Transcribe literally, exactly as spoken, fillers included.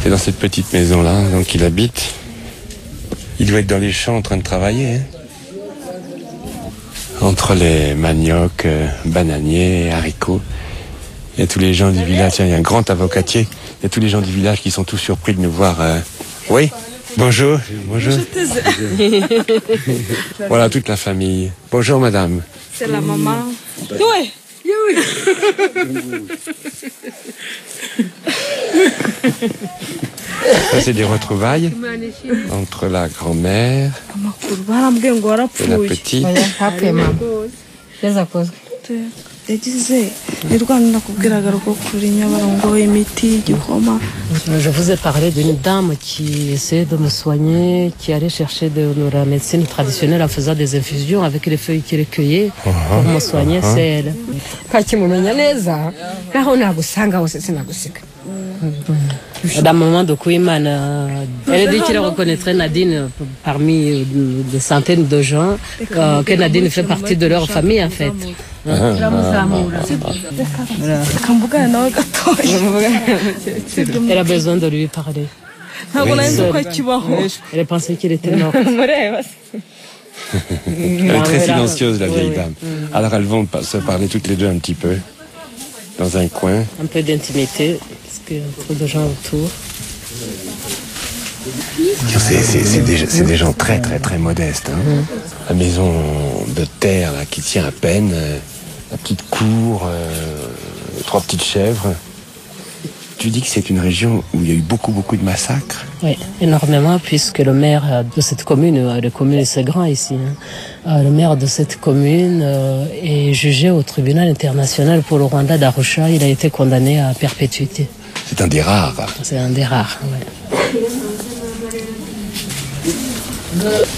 C'est dans cette petite maison-là, donc il habite. Il doit être dans les champs en train de travailler. Hein. Entre les maniocs, euh, bananiers, haricots. Il y a tous les gens du village. Tiens, il y a un grand avocatier. Il y a tous les gens du village qui sont tous surpris de nous voir. Euh... Oui, bonjour. Bonjour. Voilà toute la famille. Bonjour madame. C'est la maman. Oui. Oui. Ça, c'est des retrouvailles entre la grand-mère et la petite. Je vous ai parlé d'une dame qui essayait de me soigner, qui allait chercher de la médecine traditionnelle en faisant des infusions avec les feuilles qu'elle cueillait pour me soigner, c'est elle. Dans le moment de Kouiman, elle a dit qu'il reconnaîtrait Nadine parmi des centaines de gens, euh, que Nadine fait partie de leur famille en fait. Ah, ah, Elle a besoin de lui parler. Elle a pensé qu'il était mort. Elle est très silencieuse, la vieille dame. Alors elles vont se parler toutes les deux un petit peu, dans un coin. Un peu d'intimité, parce qu'il y a trop de gens autour. C'est, c'est, c'est, des, c'est des gens très très très modestes. Hein. Mm. La maison de terre là, qui tient à peine, euh, la petite cour, euh, trois petites chèvres. Tu dis que c'est une région où il y a eu beaucoup beaucoup de massacres. Oui, énormément, puisque le maire de cette commune, la commune c'est grand ici, hein, le maire de cette commune euh, est jugé au tribunal international pour le Rwanda d'Arusha. Il a été condamné à perpétuité. C'est un des rares. C'est un des rares, oui.